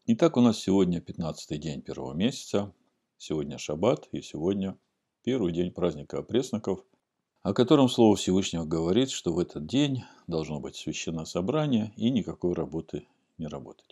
Итак, у нас сегодня 15-й день первого месяца, сегодня шаббат и сегодня первый день праздника опресноков, о котором Слово Всевышнего говорит, что в этот день должно быть священное собрание и никакой работы не работать.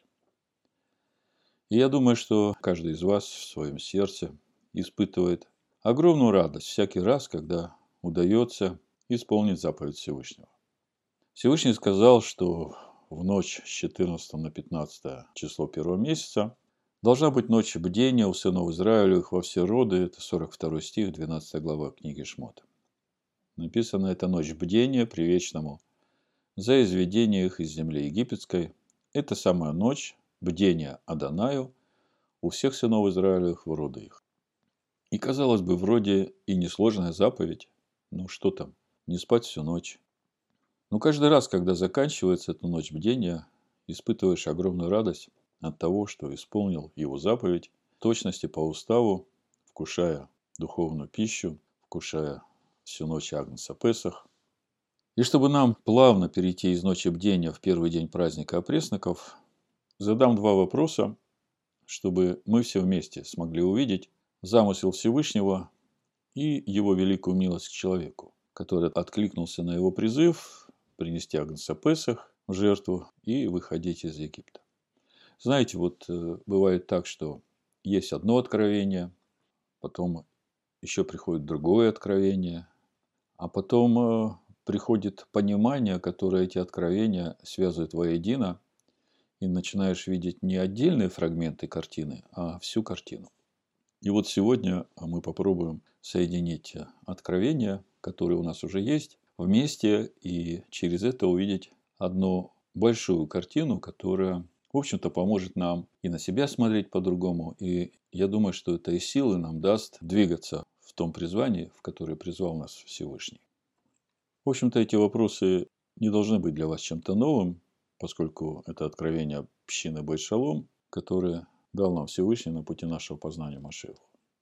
И я думаю, что каждый из вас в своем сердце испытывает огромную радость всякий раз, когда удается исполнить заповедь Всевышнего. Всевышний сказал, что в ночь с 14 на 15 число первого месяца должна быть ночь бдения у сынов Израилевых во все роды. Это 42 стих, 12 глава книги Шмот. Написано, это ночь бдения привечному за изведение их из земли египетской. Это самая ночь бдения Адонаю у всех сынов Израилевых в роды их. И, казалось бы, вроде и несложная заповедь. Ну что там, не спать всю ночь. Но каждый раз, когда заканчивается эта ночь бдения, испытываешь огромную радость от того, что исполнил его заповедь в точности по уставу, вкушая духовную пищу, вкушая всю ночь Агнца Песах. И чтобы нам плавно перейти из ночи бдения в первый день праздника опресноков, задам два вопроса, чтобы мы все вместе смогли увидеть замысел Всевышнего и его великую милость к человеку, который откликнулся на его призыв принести Агнца Песах в жертву и выходить из Египта. Знаете, вот бывает так, что есть одно откровение, потом еще приходит другое откровение, а потом приходит понимание, которое эти откровения связывает воедино, и начинаешь видеть не отдельные фрагменты картины, а всю картину. И вот сегодня мы попробуем соединить откровения, которые у нас уже есть, вместе и через это увидеть одну большую картину, которая, в общем-то, поможет нам и на себя смотреть по-другому. И я думаю, что это и силы нам даст двигаться в том призвании, в которое призвал нас Всевышний. В общем-то, эти вопросы не должны быть для вас чем-то новым, поскольку это откровение общины Бейт Шалом, которое дал нам Всевышний на пути нашего познания Машиаху.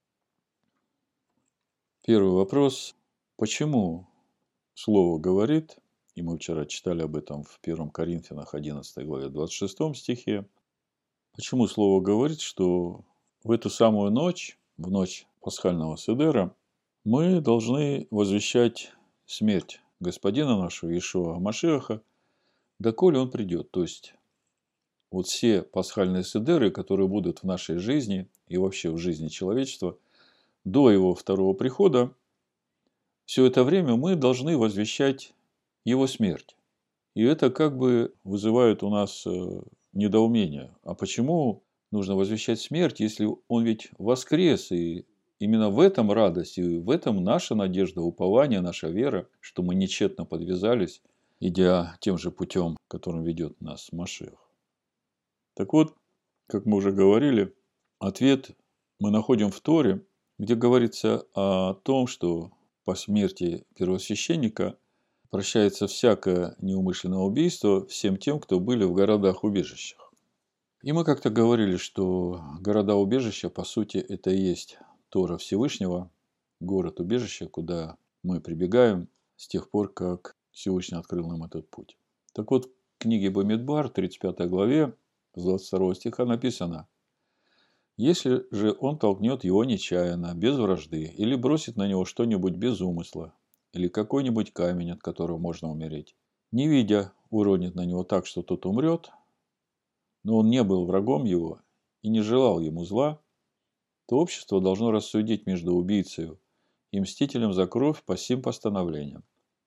Первый вопрос. Почему Слово говорит, и мы вчера читали об этом в 1 Коринфянах 11 главе 26 стихе, почему Слово говорит, что в эту самую ночь, в ночь пасхального седера, мы должны возвещать смерть Господина нашего Иешуа Машиаха, доколе Он придет. То есть, вот все пасхальные седеры, которые будут в нашей жизни и вообще в жизни человечества, до Его второго прихода, все это время мы должны возвещать Его смерть. И это как бы вызывает у нас недоумение. А почему нужно возвещать смерть, если Он ведь воскрес? И именно в этом радость, и в этом наша надежда, упование, наша вера, что мы нечетно подвязались, идя тем же путем, которым ведет нас Машиах. Так вот, как мы уже говорили, ответ мы находим в Торе, где говорится о том, что по смерти первосвященника прощается всякое неумышленное убийство всем тем, кто были в городах-убежищах. И мы как-то говорили, что города-убежища, по сути, это и есть Тора Всевышнего, город-убежище, куда мы прибегаем с тех пор, как Всевышний открыл нам этот путь. Так вот, в книге Бамидбар, 35 главе, с 22 стиха написано: «Если же он толкнет его нечаянно, без вражды, или бросит на него что-нибудь без умысла, или какой-нибудь камень, от которого можно умереть, не видя, уронит на него так, что тот умрет, но он не был врагом его и не желал ему зла, то общество должно рассудить между убийцей и мстителем за кровь по сим постановлениям.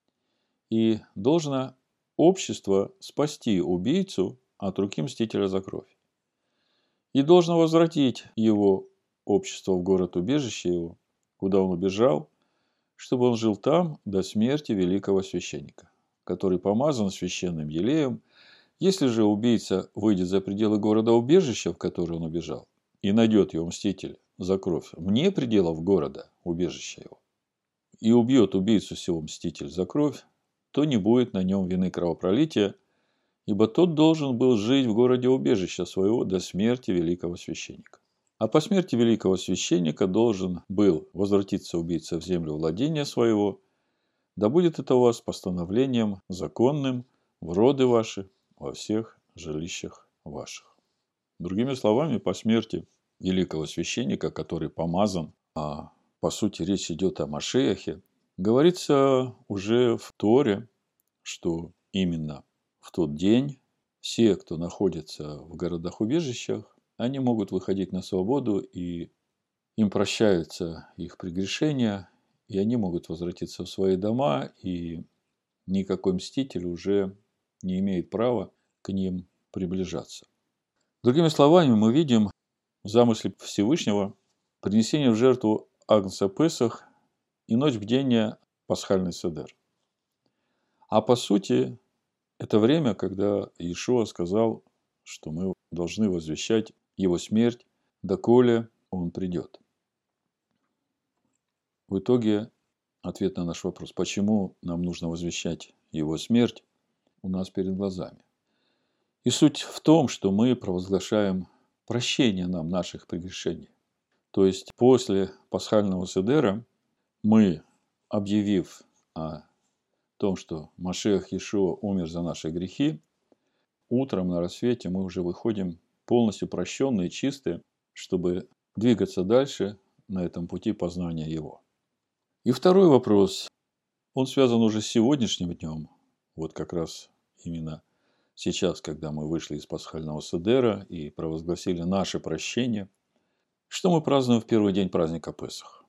И должно общество спасти убийцу от руки мстителя за кровь. И должно возвратить его общество в город-убежище его, куда он убежал, чтобы он жил там до смерти великого священника, который помазан священным елеем. Если же убийца выйдет за пределы города-убежища, в который он убежал, и найдет его мститель за кровь вне пределов города-убежища его, и убьет убийцу сего мститель за кровь, то не будет на нем вины кровопролития, ибо тот должен был жить в городе убежища своего до смерти великого священника. А по смерти великого священника должен был возвратиться убийца в землю владения своего, да будет это у вас постановлением законным в роды ваши во всех жилищах ваших». Другими словами, по смерти великого священника, который помазан, а по сути речь идет о Машиахе, говорится уже в Торе, что именно в тот день все, кто находится в городах-убежищах, они могут выходить на свободу, и им прощаются их прегрешения, и они могут возвратиться в свои дома, и никакой мститель уже не имеет права к ним приближаться. Другими словами, мы видим в замысле Всевышнего принесение в жертву Агнца Песах и ночь бдения пасхальный седер. А по сути, это время, когда Иешуа сказал, что мы должны возвещать его смерть, доколе он придет. В итоге ответ на наш вопрос, почему нам нужно возвещать его смерть, у нас перед глазами. И суть в том, что мы провозглашаем прощение нам наших прегрешений. То есть после пасхального седера мы, объявив о том, что Машиах Иешуа умер за наши грехи, утром на рассвете мы уже выходим полностью прощенные, чистые, чтобы двигаться дальше на этом пути познания Его. И второй вопрос, он связан уже с сегодняшним днем, вот как раз именно сейчас, когда мы вышли из пасхального седера и провозгласили наше прощение. Что мы празднуем в первый день праздника Песах?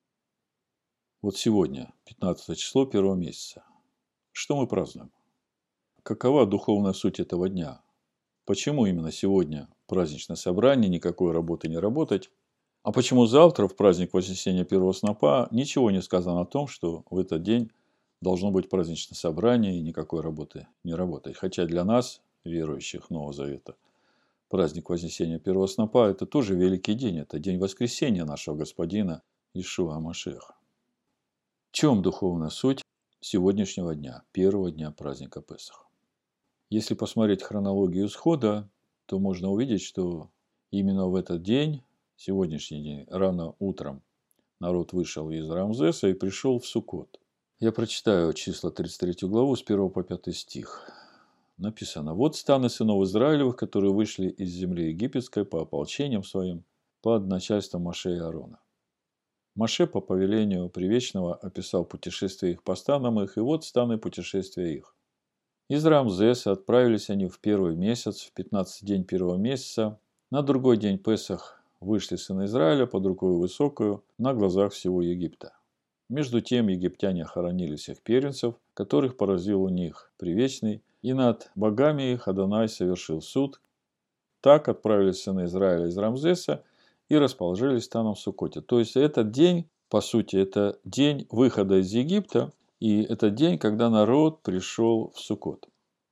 Вот сегодня, 15 число первого месяца. Что мы празднуем? Какова духовная суть этого дня? Почему именно сегодня праздничное собрание, никакой работы не работать? А почему завтра, в праздник Вознесения первого снопа, ничего не сказано о том, что в этот день должно быть праздничное собрание и никакой работы не работать? Хотя для нас, верующих Нового Завета, праздник Вознесения первого снопа – это тоже великий день, это день воскресения нашего Господина Иешуа Машиаха. В чем духовная суть сегодняшнего дня, первого дня праздника Песах? Если посмотреть хронологию исхода, то можно увидеть, что именно в этот день, сегодняшний день, рано утром, народ вышел из Рамзеса и пришел в Суккот. Я прочитаю числа 33 главу с 1 по 5 стих. Написано: «Вот станы сынов Израилевых, которые вышли из земли египетской по ополчениям своим, под начальством Моше и Аарона. Моше по повелению Привечного описал путешествие их по станам их, и вот станы путешествия их. Из Рамзеса отправились они в первый месяц, в 15-й день первого месяца. На другой день Песах вышли сыны Израиля под рукою высокую на глазах всего Египта. Между тем египтяне хоронили всех первенцев, которых поразил у них Привечный, и над богами их Адонай совершил суд. Так отправились сыны Израиля из Рамзеса и расположились станом в Суккоте». То есть этот день, по сути, это день выхода из Египта, и это день, когда народ пришел в Суккот.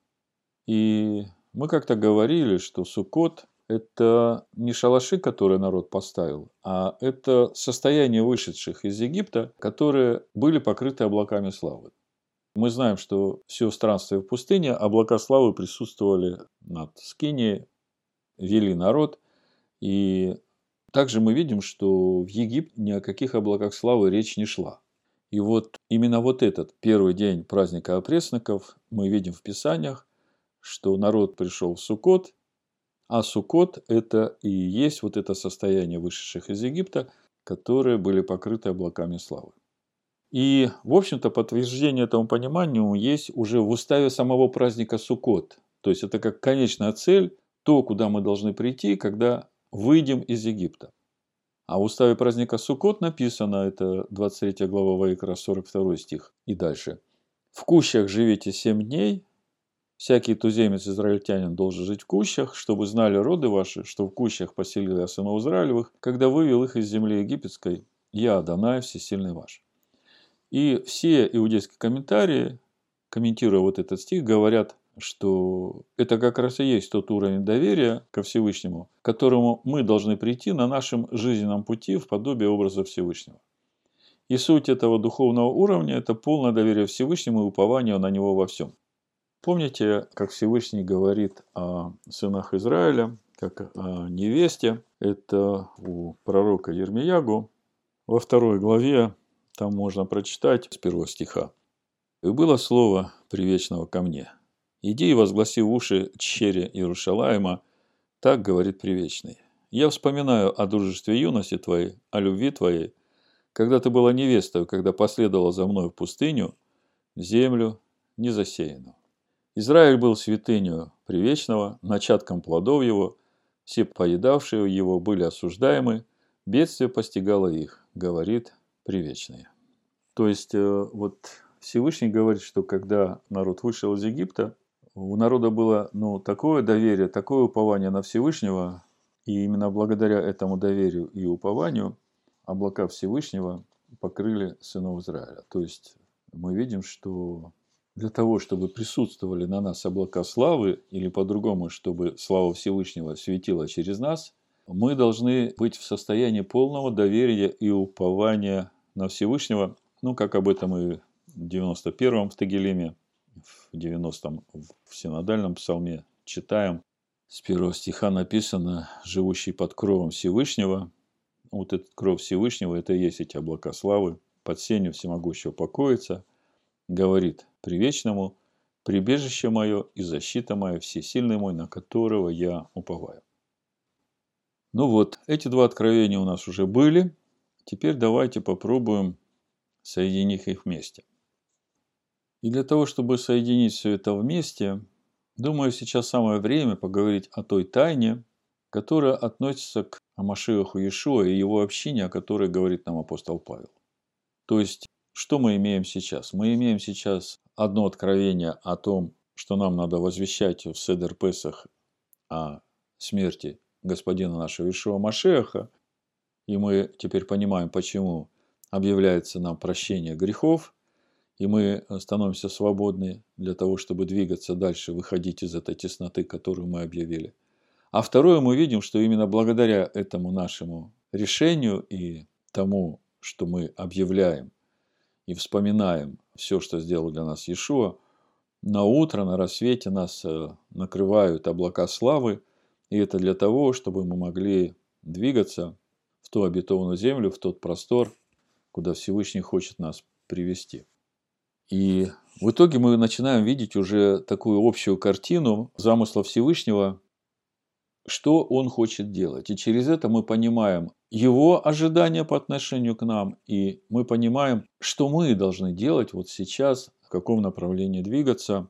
И мы как-то говорили, что Суккот – это не шалаши, которые народ поставил, а это состояние вышедших из Египта, которые были покрыты облаками славы. Мы знаем, что все странствие в пустыне, облака славы присутствовали над Скинией, вели народ. И также мы видим, что в Египте ни о каких облаках славы речь не шла. И вот именно вот этот первый день праздника опресноков мы видим в Писаниях, что народ пришел в Суккот, а Суккот – это и есть вот это состояние вышедших из Египта, которые были покрыты облаками славы. И, в общем-то, подтверждение этому пониманию есть уже в уставе самого праздника Суккот. То есть, это как конечная цель, то, куда мы должны прийти, когда выйдем из Египта. А в уставе праздника Суккот написано, это 23 глава Ваикра, 42 стих и дальше. «В кущах живите 7 дней, всякий туземец израильтянин должен жить в кущах, чтобы знали роды ваши, что в кущах поселил я сынов Израилевых, когда вывел их из земли египетской, я Адонай, всесильный ваш». И все иудейские комментарии, комментируя вот этот стих, говорят, что это как раз и есть тот уровень доверия ко Всевышнему, к которому мы должны прийти на нашем жизненном пути в подобие образа Всевышнего. И суть этого духовного уровня – это полное доверие Всевышнему и упование на Него во всем. Помните, как Всевышний говорит о сынах Израиля, как о невесте? Это у пророка Йирмиягу во 2 главе, там можно прочитать с 1 стиха. «И было слово Привечного ко мне. Иди и возгласи в уши тщере Иерушалаима, Так говорит Привечный. Я вспоминаю о дружестве юности твоей, о любви твоей, когда ты была невестой, когда последовала за мной в пустыню, в землю незасеянную. Израиль был святынью Привечного, начатком плодов его, все поедавшие его были осуждаемы, бедствие постигало их, говорит Привечный. То есть, вот Всевышний говорит, что когда народ вышел из Египта, у народа было такое доверие, такое упование на Всевышнего, и именно благодаря этому доверию и упованию облака Всевышнего покрыли сынов Израиля. То есть, мы видим, что для того, чтобы присутствовали на нас облака славы, или по-другому, чтобы слава Всевышнего светила через нас, мы должны быть в состоянии полного доверия и упования на Всевышнего, как об этом и в 91-м в Тагилиме, в 90-м в Синодальном псалме читаем. С первого стиха написано: «Живущий под кровом Всевышнего». Вот этот кров Всевышнего, это и есть эти облака славы, под сенью всемогущего покоится, говорит Привечному: «Прибежище мое и защита моя, всесильный мой, на которого я уповаю». Эти два откровения у нас уже были. Теперь давайте попробуем соединить их вместе. И для того, чтобы соединить все это вместе, думаю, сейчас самое время поговорить о той тайне, которая относится к Машиаху Иешуа и его общине, о которой говорит нам апостол Павел. То есть, что мы имеем сейчас? Мы имеем сейчас одно откровение о том, что нам надо возвещать в Седер Песах о смерти господина нашего Иешуа Машиаха, и мы теперь понимаем, почему объявляется нам прощение грехов, и мы становимся свободны для того, чтобы двигаться дальше, выходить из этой тесноты, которую мы объявили. А второе, мы видим, что именно благодаря этому нашему решению и тому, что мы объявляем и вспоминаем все, что сделал для нас Иешуа, на утро, на рассвете нас накрывают облака славы, и это для того, чтобы мы могли двигаться в ту обетованную землю, в тот простор, куда Всевышний хочет нас привести. И в итоге мы начинаем видеть уже такую общую картину замысла Всевышнего, что он хочет делать. И через это мы понимаем его ожидания по отношению к нам, и мы понимаем, что мы должны делать вот сейчас, в каком направлении двигаться.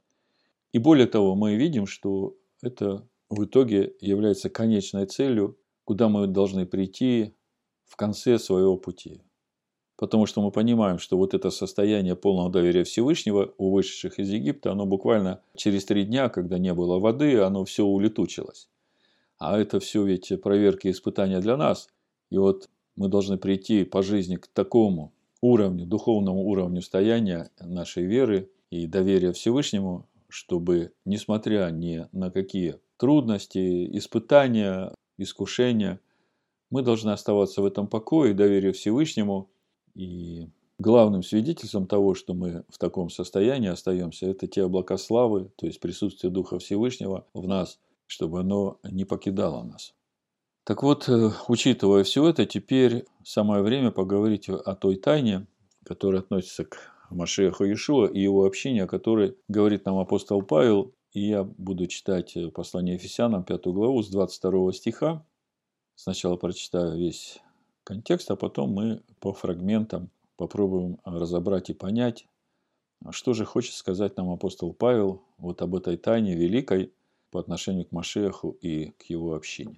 И более того, мы видим, что это в итоге является конечной целью, куда мы должны прийти в конце своего пути. Потому что мы понимаем, что вот это состояние полного доверия Всевышнего у вышедших из Египта, оно буквально через 3 дня, когда не было воды, оно все улетучилось. А это все ведь проверки и испытания для нас. И вот мы должны прийти по жизни к такому уровню, духовному уровню стояния нашей веры и доверия Всевышнему, чтобы, несмотря ни на какие трудности, испытания, искушения, мы должны оставаться в этом покое и доверии Всевышнему. И главным свидетельством того, что мы в таком состоянии остаемся, это те облака славы, то есть присутствие Духа Всевышнего в нас, чтобы оно не покидало нас. Так вот, учитывая все это, теперь самое время поговорить о той тайне, которая относится к Машиаху Иешуа и его общине, о которой говорит нам апостол Павел. И я буду читать послание Ефесянам, 5 главу, с 22 стиха. Сначала прочитаю весь контекст, а потом мы по фрагментам попробуем разобрать и понять, что же хочет сказать нам апостол Павел вот об этой тайне великой по отношению к Машиаху и к его общине.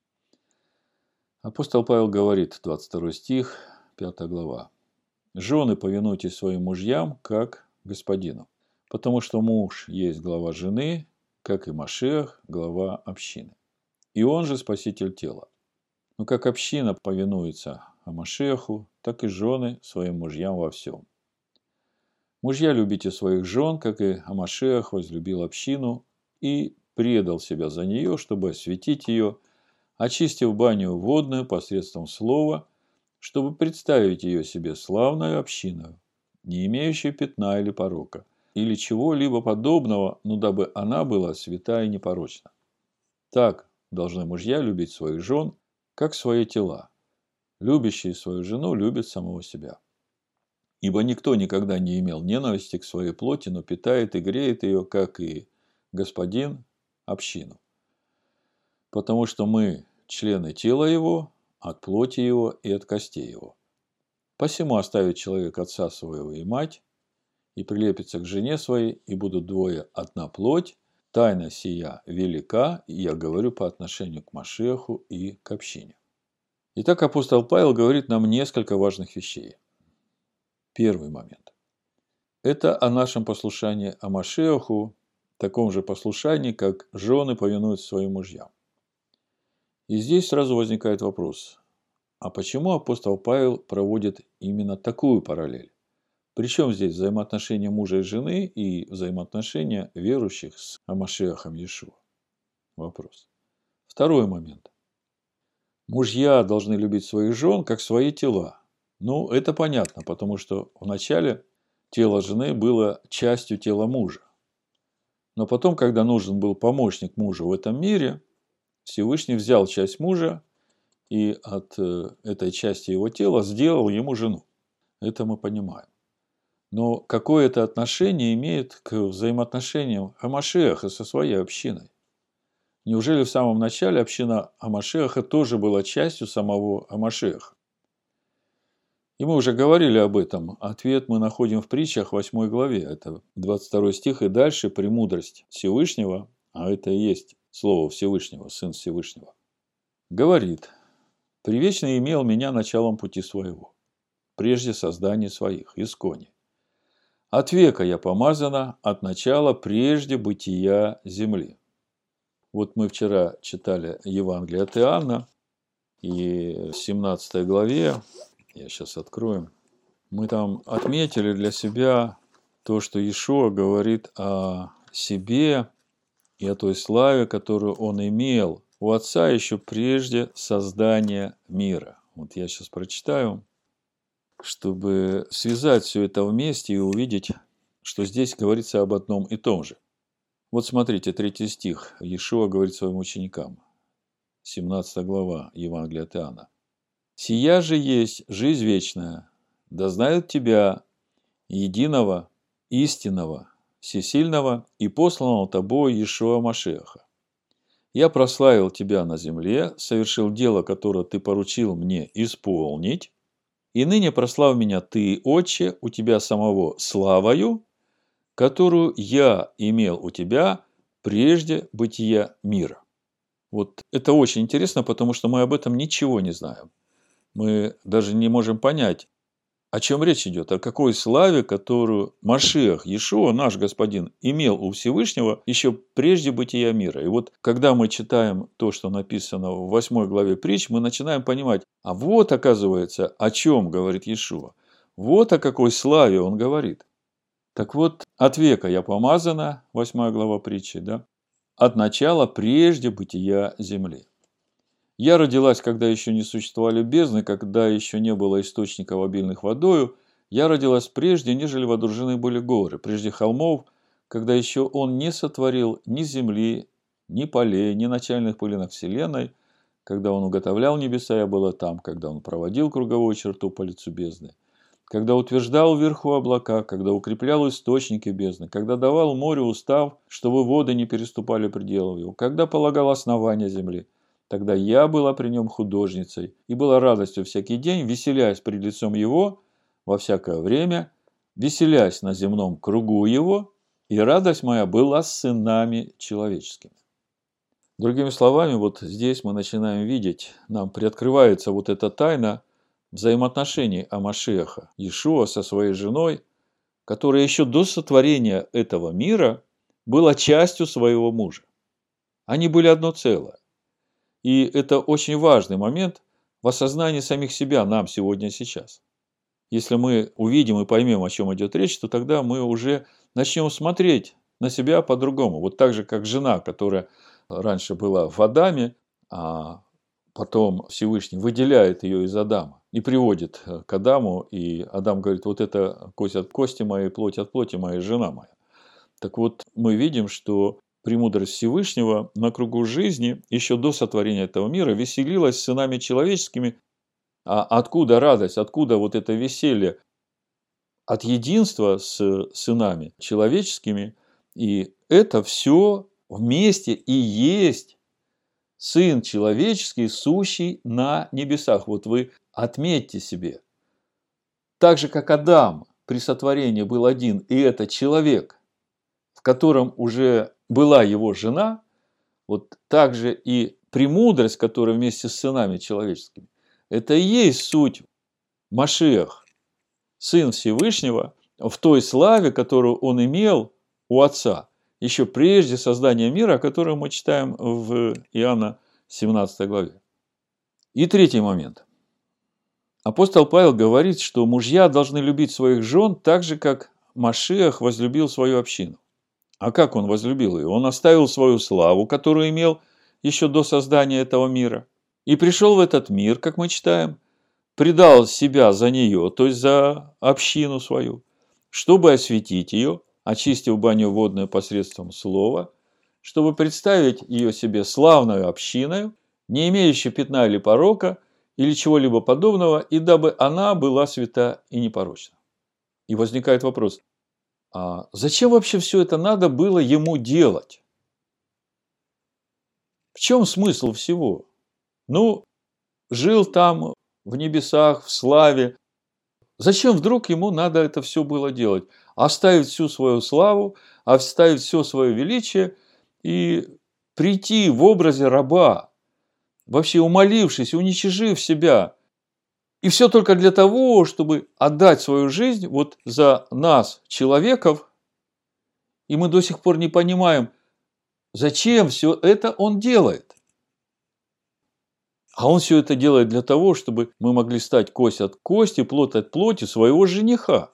Апостол Павел говорит, 22 стих, 5 глава. «Жены, повинуйтесь своим мужьям, как господину, потому что муж есть глава жены, как и Машиах, глава общины. И он же спаситель тела. Но как община повинуется Машиаху, так и жены своим мужьям во всем. Мужья, любите своих жен, как и Машиах возлюбил общину и предал себя за нее, чтобы осветить ее, очистив баню водную посредством слова, чтобы представить ее себе славную общиною, не имеющую пятна или порока, или чего-либо подобного, но дабы она была свята и непорочна. Так должны мужья любить своих жен, как свои тела. Любящий свою жену любит самого себя. Ибо никто никогда не имел ненависти к своей плоти, но питает и греет ее, как и Господин, общину. потому что мы члены тела его, от плоти его и от костей его. Посему оставит человек отца своего и мать, и прилепится к жене своей, и будут двое одна плоть. Тайна сия велика, и я говорю по отношению к Машиаху и к общине. Итак, апостол Павел говорит нам несколько важных вещей. Первый момент. Это о нашем послушании о Машиаху, таком же послушании, как жены повинуются своим мужьям. И здесь сразу возникает вопрос, а почему апостол Павел проводит именно такую параллель? Причем здесь взаимоотношения мужа и жены и взаимоотношения верующих с Машиахом Иешуа? Вопрос. Второй момент. Мужья должны любить своих жен, как свои тела. Ну, это понятно, потому что вначале тело жены было частью тела мужа. Но потом, когда нужен был помощник мужу в этом мире, Всевышний взял часть мужа и от этой части его тела сделал ему жену. Это мы понимаем. Но какое это отношение имеет к взаимоотношениям Машиаха со своей общиной? Неужели в самом начале община Машиаха тоже была частью самого Машиаха? И мы уже говорили об этом. Ответ мы находим в притчах 8 главе. Это 22 стих и дальше. «Премудрость Всевышнего», а это и есть слово Всевышнего, Сын Всевышнего, говорит: «Привечный имел меня началом пути своего, прежде создания своих, искони. От века я помазана, от начала прежде бытия земли». Вот мы вчера читали Евангелие от Иоанна, и в 17 главе, я сейчас открою, мы там отметили для себя то, что Иешуа говорит о себе и о той славе, которую он имел у Отца еще прежде создания мира. Вот я сейчас прочитаю, чтобы связать все это вместе и увидеть, что здесь говорится об одном и том же. Вот смотрите, 3 стих. Иешуа говорит своим ученикам. 17 глава Евангелия от Иоанна. «Сия же есть жизнь вечная, да знают тебя, единого, истинного, всесильного и посланного тобою Иешуа Машиаха. Я прославил тебя на земле, совершил дело, которое ты поручил мне исполнить, и ныне прослав меня ты, Отче, у тебя самого славою, которую я имел у тебя прежде бытия мира». Вот это очень интересно, потому что мы об этом ничего не знаем. Мы даже не можем понять, о чем речь идет, о какой славе, которую Машиах, Иешуа, наш Господин, имел у Всевышнего еще прежде бытия мира. И вот когда мы читаем то, что написано в 8 главе притч, мы начинаем понимать, а вот, оказывается, о чем говорит Иешуа. Вот о какой славе он говорит. Так вот, от века я помазана, 8 глава притчи, да? От начала прежде бытия земли. Я родилась, когда еще не существовали бездны, когда еще не было источников обильных водою. Я родилась прежде, нежели водружены были горы, прежде холмов, когда еще он не сотворил ни земли, ни полей, ни начальных пылинок вселенной. Когда он уготовлял небеса, я была там, когда он проводил круговую черту по лицу бездны, когда утверждал вверху облака, когда укреплял источники бездны, когда давал морю устав, чтобы воды не переступали пределов его, когда полагал основания земли. Тогда я была при нем художницей и была радостью всякий день, веселясь пред лицом его во всякое время, веселясь на земном кругу его, и радость моя была с сынами человеческими. Другими словами, вот здесь мы начинаем видеть, нам приоткрывается вот эта тайна взаимоотношений Машиаха Иешуа со своей женой, которая еще до сотворения этого мира была частью своего мужа. Они были одно целое. И это очень важный момент в осознании самих себя нам сегодня и сейчас. Если мы увидим и поймем, о чем идет речь, то тогда мы уже начнем смотреть на себя по-другому. Вот так же, как жена, которая раньше была в Адаме, а потом Всевышний выделяет ее из Адама и приводит к Адаму, и Адам говорит: вот это кость от кости моей, плоть от плоти моей, жена моя. Так вот, мы видим, что премудрость Всевышнего на кругу жизни еще до сотворения этого мира веселилась с сынами человеческими. А откуда радость, откуда вот это веселье? От единства с сынами человеческими. И это все вместе и есть Сын человеческий, сущий на небесах. Вот вы отметьте себе. Так же, как Адам при сотворении был один, и это человек, в котором уже была его жена, вот так же и премудрость, которая вместе с сынами человеческими, это и есть суть Машиах, Сын Всевышнего, в той славе, которую он имел у Отца, еще прежде создания мира, о котором мы читаем в Иоанна 17 главе. И третий момент. Апостол Павел говорит, что мужья должны любить своих жен так же, как Машиах возлюбил свою общину. А как он возлюбил ее? Он оставил свою славу, которую имел еще до создания этого мира, и пришел в этот мир, как мы читаем, предал себя за нее, то есть за общину свою, чтобы осветить ее, очистив баню водную посредством слова, чтобы представить ее себе славную общиной, не имеющей пятна или порока, или чего-либо подобного, и дабы она была свята и непорочна. И возникает вопрос, а зачем вообще все это надо было ему делать? В чем смысл всего? Ну, жил там в небесах, в славе. Зачем вдруг ему надо это все было делать? Оставить всю свою славу, оставить все свое величие и прийти в образе раба, вообще умолившись, уничижив себя. И все только для того, чтобы отдать свою жизнь вот за нас, человеков. И мы до сих пор не понимаем, зачем все это он делает. А он все это делает для того, чтобы мы могли стать кость от кости, плоть от плоти своего жениха.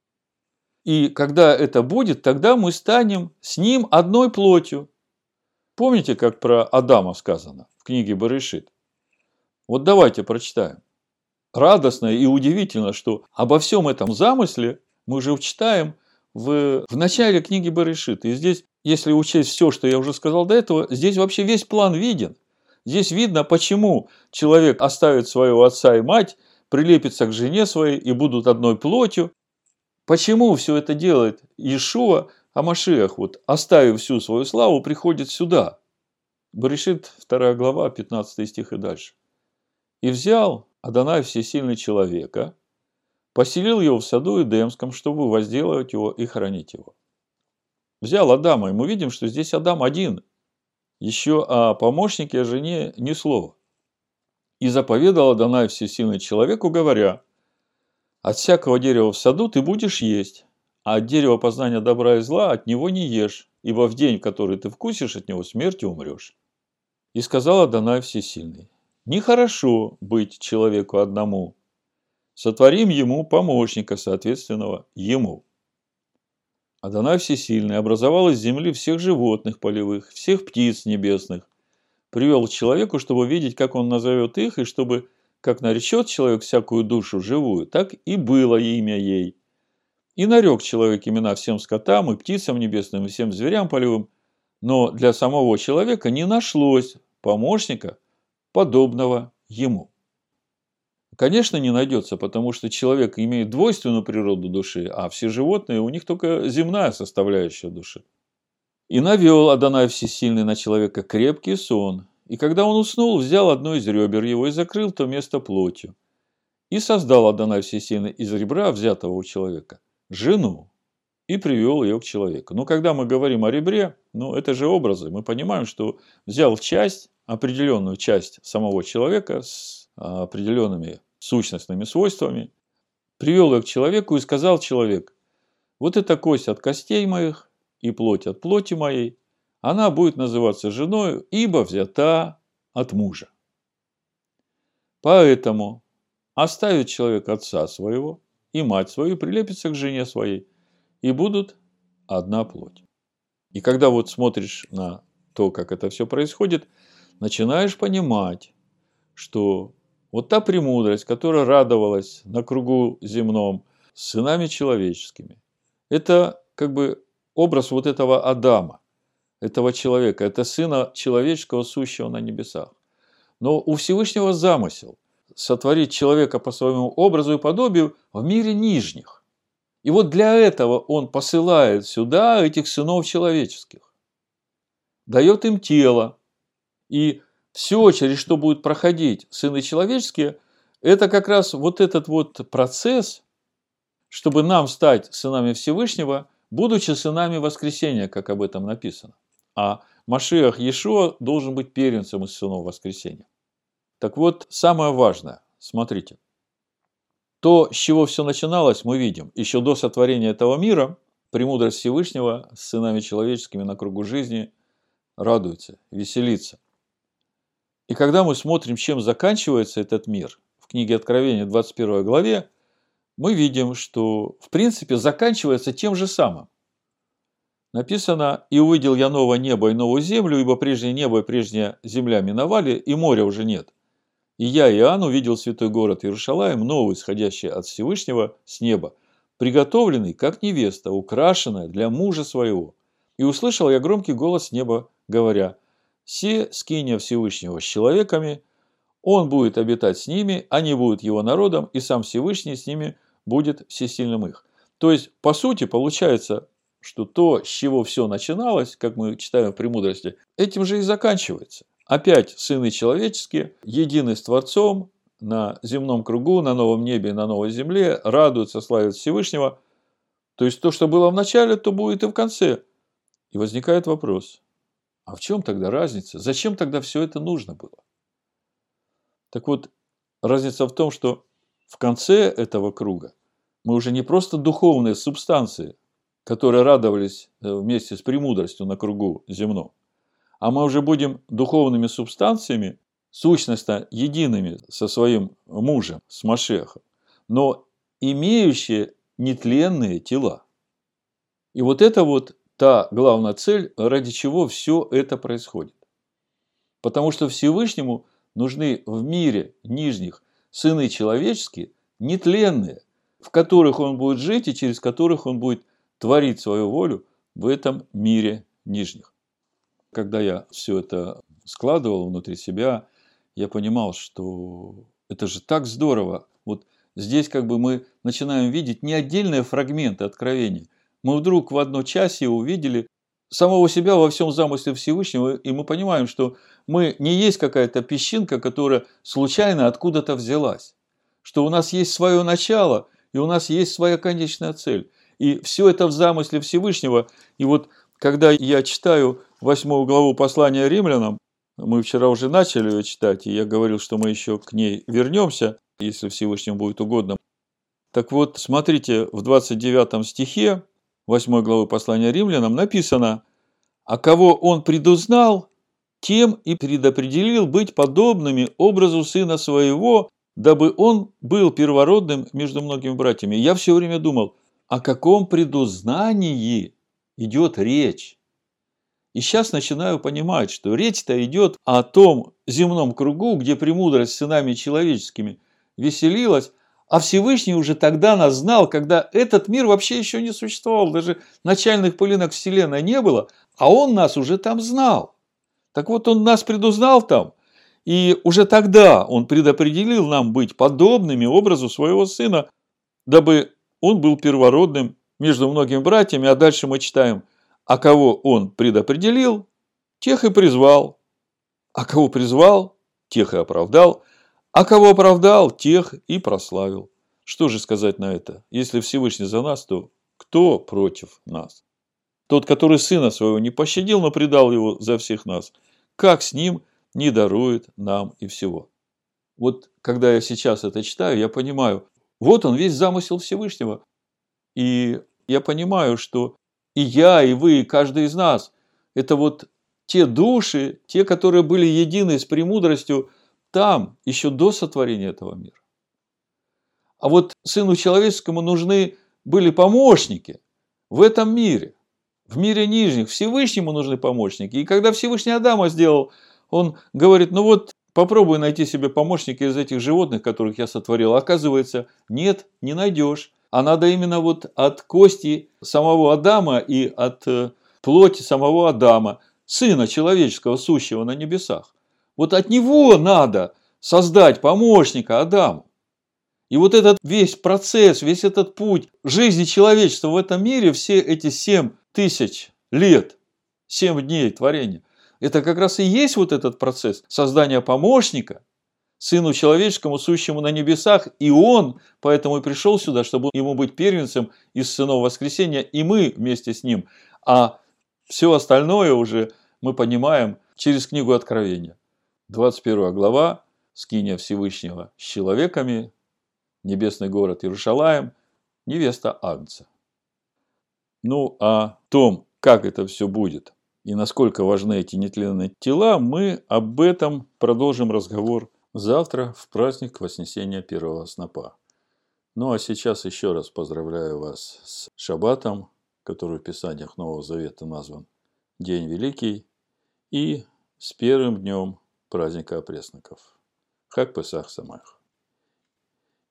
И когда это будет, тогда мы станем с ним одной плотью. Помните, как про Адама сказано в книге Берешит? Вот давайте прочитаем. Радостно и удивительно, что обо всем этом замысле мы уже читаем в начале книги Берешит. И здесь, если учесть все, что я уже сказал до этого, здесь вообще весь план виден. Здесь видно, почему человек оставит своего отца и мать, прилепится к жене своей и будут одной плотью. Почему все это делает Иешуа, а Машиах, вот, оставив всю свою славу, приходит сюда. Берешит 2 глава, 15 стих и дальше. «И взял Адонай всесильный человека, поселил его в саду Эдемском, чтобы возделывать его и хранить его». Взял Адама, и мы видим, что здесь Адам один. Еще о помощнике, о жене ни слова. «И заповедал Адонай всесильный человеку, говоря: от всякого дерева в саду ты будешь есть, а от дерева познания добра и зла от него не ешь, ибо в день, в который ты вкусишь от него, смертью умрешь. И сказал Адонай всесильный: нехорошо быть человеку одному, сотворим ему помощника, соответственного ему. Адонай всесильный образовал из земли всех животных полевых, всех птиц небесных, привел к человеку, чтобы видеть, как он назовет их, и чтобы, как наречет человек всякую душу живую, так и было имя ей. И нарек человек имена всем скотам и птицам небесным и всем зверям полевым, но для самого человека не нашлось помощника, подобного ему. Конечно, не найдется, потому что человек имеет двойственную природу души, а все животные, у них только земная составляющая души. И навел Адонай всесильный на человека крепкий сон, и когда он уснул, взял одно из ребер его и закрыл то место плотью. И создал Адонай всесильный из ребра, взятого у человека, жену, и привел ее к человеку. Но когда мы говорим о ребре, это же образы, мы понимаем, что взял часть, определенную часть самого человека с определенными сущностными свойствами, привел ее к человеку и сказал человек: вот эта кость от костей моих и плоть от плоти моей, она будет называться женою, ибо взята от мужа. Поэтому оставит человек отца своего и мать свою, прилепится к жене своей, и будут одна плоть. И когда вот смотришь на то, как это все происходит, начинаешь понимать, что вот та премудрость, которая радовалась на кругу земном с сынами человеческими, это как бы образ вот этого Адама, этого человека, это сына человеческого, сущего на небесах. Но у Всевышнего замысел сотворить человека по своему образу и подобию в мире нижних. И вот для этого он посылает сюда этих сынов человеческих, дает им тело и все, через что будут проходить сыны человеческие, это как раз вот этот вот процесс, чтобы нам стать сынами Всевышнего, будучи сынами воскресения, как об этом написано. А Машиах Иешуа должен быть первенцем из сынов воскресения. Так вот, самое важное, смотрите, то, с чего все начиналось, мы видим, еще до сотворения этого мира, премудрость Всевышнего с сынами человеческими на кругу жизни радуется, веселится. И когда мы смотрим, чем заканчивается этот мир, в книге Откровения, 21 главе, мы видим, что, в принципе, заканчивается тем же самым. Написано: «И увидел я новое небо и новую землю, ибо прежнее небо и прежняя земля миновали, и моря уже нет. И я, Иоанн, увидел святой город Иерушалаим, новый, исходящий от Всевышнего с неба, приготовленный, как невеста, украшенная для мужа своего. И услышал я громкий голос с неба, говоря: се скиния Всевышнего с человеками, он будет обитать с ними, они будут его народом, и сам Всевышний с ними будет всесильным их». То есть, по сути, получается, что то, с чего все начиналось, как мы читаем в «Премудрости», этим же и заканчивается. Опять сыны человеческие, едины с Творцом, на земном кругу, на новом небе и на новой земле, радуются, славят Всевышнего. То есть, то, что было в начале, то будет и в конце. И возникает вопрос: а в чем тогда разница? Зачем тогда все это нужно было? Так вот, разница в том, что в конце этого круга мы уже не просто духовные субстанции, которые радовались вместе с премудростью на кругу земном, а мы уже будем духовными субстанциями, сущностно едиными со своим мужем, с Машиахом, но имеющие нетленные тела. И вот это вот та главная цель, ради чего все это происходит. Потому что Всевышнему нужны в мире нижних сыны человеческие, нетленные, в которых он будет жить и через которых он будет творить свою волю в этом мире нижних. Когда я все это складывал внутри себя, я понимал, что это же так здорово. Вот здесь как бы мы начинаем видеть не отдельные фрагменты откровения. Мы вдруг в одночасье увидели самого себя во всем замысле Всевышнего, и мы понимаем, что мы не есть какая-то песчинка, которая случайно откуда-то взялась. Что у нас есть свое начало, и у нас есть своя конечная цель. И все это в замысле Всевышнего. И вот когда я читаю 8 главу послания римлянам, мы вчера уже начали ее читать, и я говорил, что мы еще к ней вернемся, если Всевышнему будет угодно. Так вот, смотрите, в 29 стихе 8 главы послания римлянам написано: «А кого он предузнал, тем и предопределил быть подобными образу сына своего, дабы он был первородным между многими братьями». Я все время думал, о каком предузнании идет речь. И сейчас начинаю понимать, что речь-то идет о том земном кругу, где премудрость с сынами человеческими веселилась, а Всевышний уже тогда нас знал, когда этот мир вообще еще не существовал, даже начальных пылинок Вселенной не было, а он нас уже там знал. Так вот, он нас предузнал там, и уже тогда он предопределил нам быть подобными образу своего сына, дабы он был первородным между многими братьями. А дальше мы читаем: а кого он предопределил, тех и призвал, а кого призвал, тех и оправдал, а кого оправдал, тех и прославил. Что же сказать на это? Если Всевышний за нас, то кто против нас? Тот, который сына своего не пощадил, но предал его за всех нас, как с ним не дарует нам и всего? Вот когда я сейчас это читаю, я понимаю, вот он весь замысел Всевышнего. И я понимаю, что и я, и вы, и каждый из нас – это вот те души, те, которые были едины с премудростью там, еще до сотворения этого мира. А вот Сыну Человеческому нужны были помощники в этом мире, в мире нижних. Всевышнему нужны помощники. И когда Всевышний Адама сделал, он говорит: ну вот, попробуй найти себе помощника из этих животных, которых я сотворил. Оказывается, нет, не найдешь. А надо именно вот от кости самого Адама и от плоти самого Адама, Сына Человеческого, сущего на небесах. Вот от него надо создать помощника Адаму. И вот этот весь процесс, весь этот путь жизни человечества в этом мире, все эти 7000 лет, 7 дней творения, Это как раз и есть вот этот процесс создания помощника Сыну Человеческому, сущему на небесах, и Он поэтому и пришел сюда, чтобы ему быть первенцем из сынов воскресения, и мы вместе с ним. А все остальное уже мы понимаем через книгу Откровения. 21 глава, скиния Всевышнего с человеками, небесный город Иерушалаим, невеста Агнца. Ну, о том, как это все будет и насколько важны эти нетленные тела, мы об этом продолжим разговор завтра в праздник Вознесения первого снопа. Ну, а сейчас еще раз поздравляю вас с Шаббатом, который в Писаниях Нового Завета назван День Великий, и с первым днем праздника опресноков. Хаг Песах Самеах.